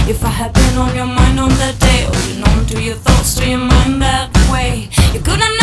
If I had been on your mind on that day, holding on to your thoughts, to your mind that way, you couldn't